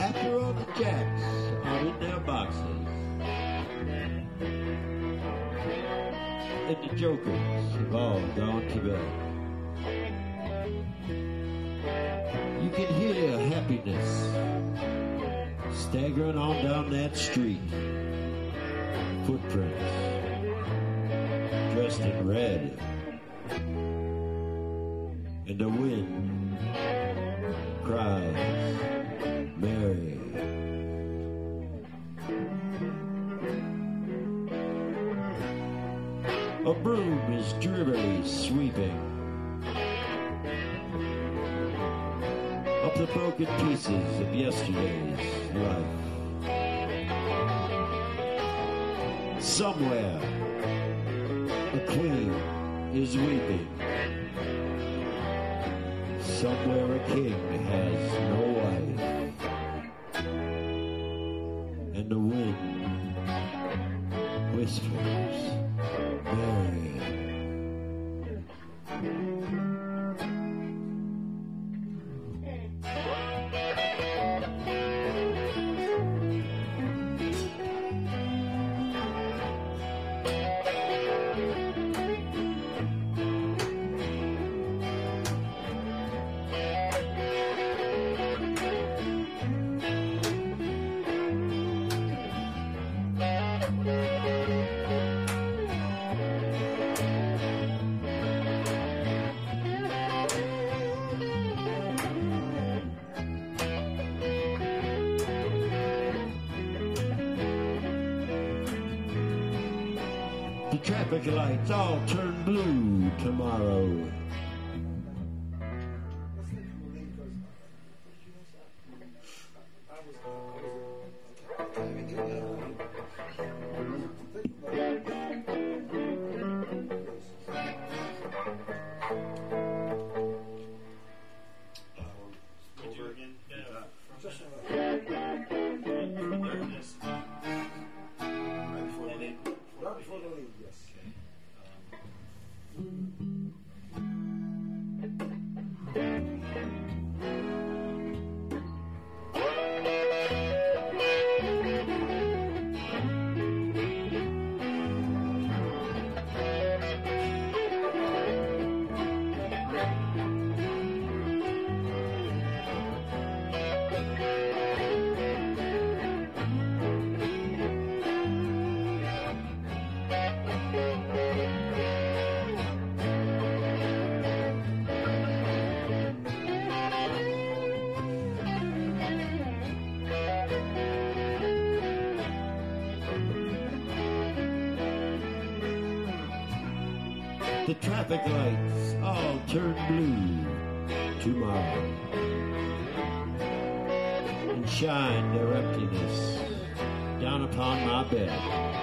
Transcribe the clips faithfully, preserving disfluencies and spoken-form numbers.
After all the jacks are in their boxes, and the jokers have all gone to bed, you can hear happiness staggering on down that street. Footprints dressed in red, and the wind cries, Mary. A broom is drearily sweeping up the broken pieces of yesterday's life. Somewhere, a queen is weeping. Somewhere a king has no wife. And the wind whispers, Mary. The traffic lights all turn blue tomorrow. The traffic lights all turn blue tomorrow and shine their emptiness down upon my bed.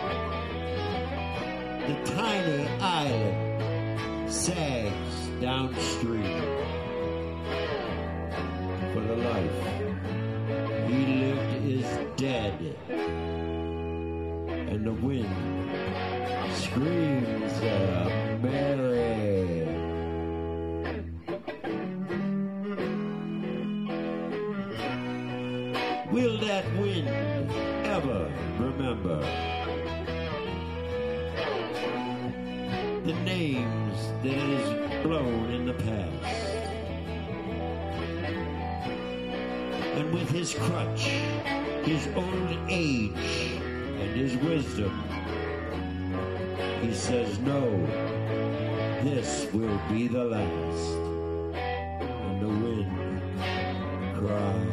The tiny island sags downstream, for the life he lived is dead, and the wind screams uh, Mary. Will that wind ever remember the names that it has blown in the past? And with his crutch, his old age, and his wisdom, he says, no, this will be the last. And the wind cries.